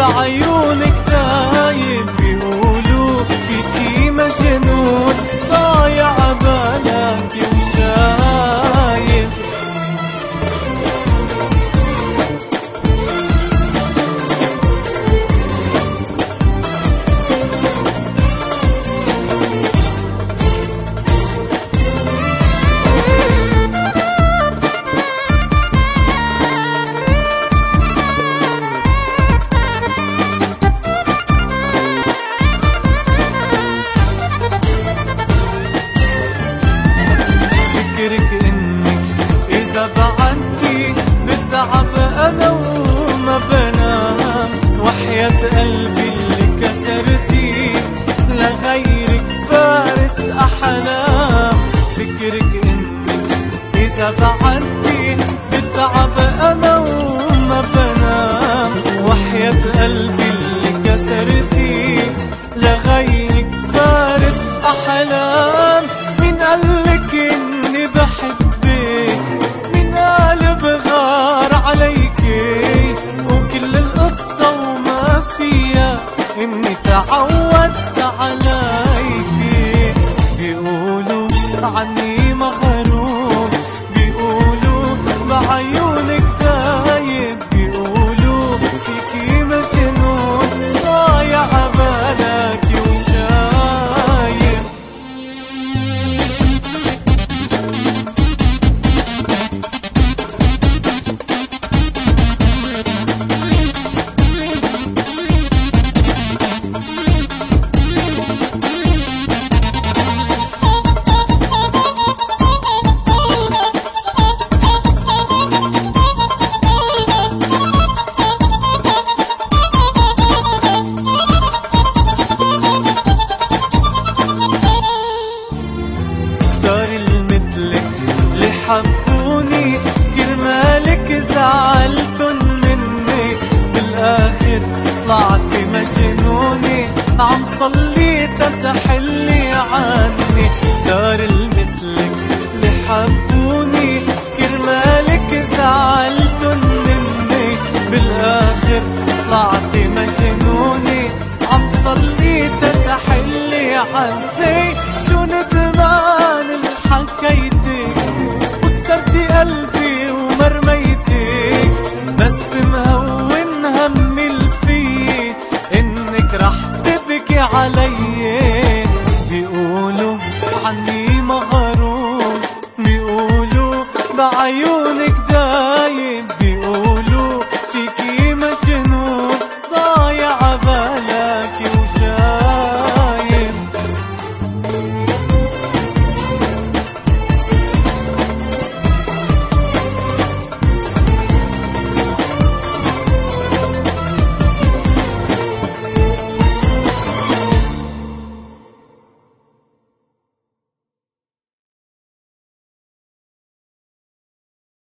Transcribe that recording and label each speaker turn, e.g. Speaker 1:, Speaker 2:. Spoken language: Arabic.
Speaker 1: بعيونك دايب، بيقولوا فيكي مجنون ضايع بالك وشايب. فكرك انك اذا بعدتي بتعب انا وما بنام، وحياة قلبي اللي كسرتي لغيرك فارس احلام. فكرك انك اذا بعدتي بتعب انا وما بنام، وحياة قلبي اللي كسرتي لغيرك فارس احلام. مين قالك اني بحبك؟ مين قال بغار عليكي؟ وكل القصة وما فيها اني تعودت عليكي. بيقولوا عني مغروم، بيقولوا بعيونك دايب، بيقولوا فيكي مجنون ضايع بالك وشايب. اختار المثلك اللي حبوني كرمالك زعلتن مني، بالاخر طلعتي مجنوني عم صلي تتحلي عني. اختار المثلك اللي حبوني كرمالك زعلتن مني، بالاخر طلعتي